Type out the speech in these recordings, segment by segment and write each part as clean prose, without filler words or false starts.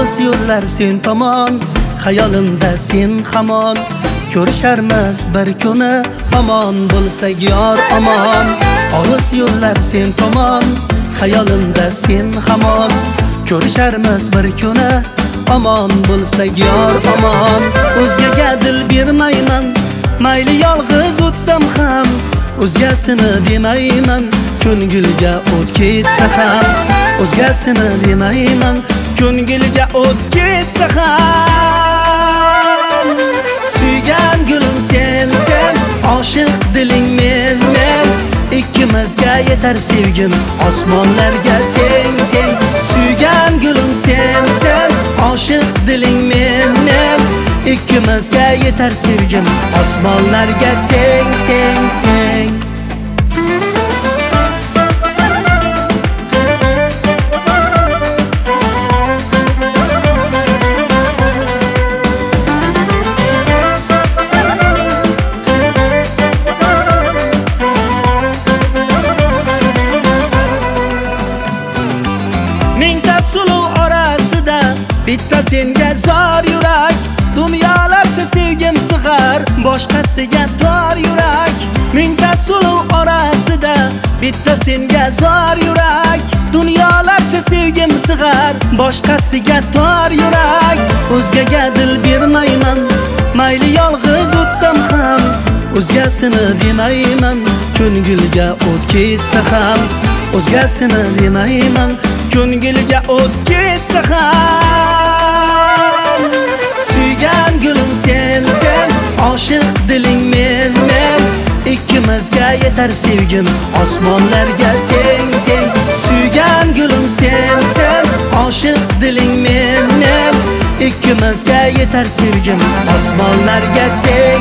olis yo'llar sen tomon, xayolimda sen hamon. Ko'risharmiz bir kuni, omon bo'lsak yor omon. Olis yo'llar sen tomon, xayolimda sen hamon. Ko'risharmiz bir kuni, omon bo'lsak yor omon. O'zgaga dil bermayman, mayli yolg'iz o'tsam ham. O'zgasini demayman, ko'ngilga o't ketsa ham. O'zgasini demayman, ko'ngilga o't ketsa ham. Suygan gulim sen, oshiq diling men. Ikkimizga yetar sevgim, osmonlarga teng. Suygan gulim sen, oshiq diling men. Ikkimizga yetar sevgim, osmonlarga teng. Mingta suluv orasida bitta senga zor yurak. Dunyolarcha sevgim sig'ar, boshqasiga tor yurak. Mingta suluv orasida bitta senga zor yurak. Dunyolarcha sevgim sig'ar, boshqasiga tor yurak. O'zgaga dil bermayman, mayli yolg'iz o'tsam ham. O'zgasini demayman, ko'ngilga o't ketsa ham. O'zgasini demayman, ko'ngilga o't ketsa ham. Suygan gulim sen, oshiq diling men. Ikkimizga yetar sevgim, osmonlarga teng. Suygan gulim sen, oshiq diling men. Ikkimizga yetar sevgim, osmonlarga teng.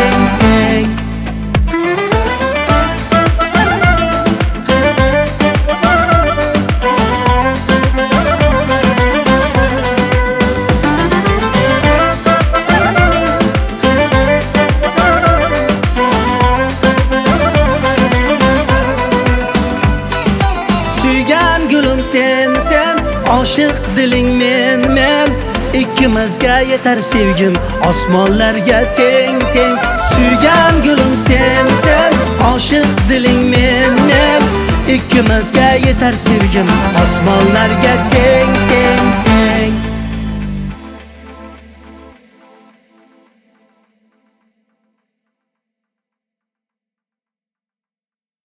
Suygan gulim sen, oshiq diling men. Ikkimizga yetar sevgim, osmonlarga teng. Suygan gulim sen, oshiq diling men. Ikkimizga yetar sevgim, osmonlarga teng.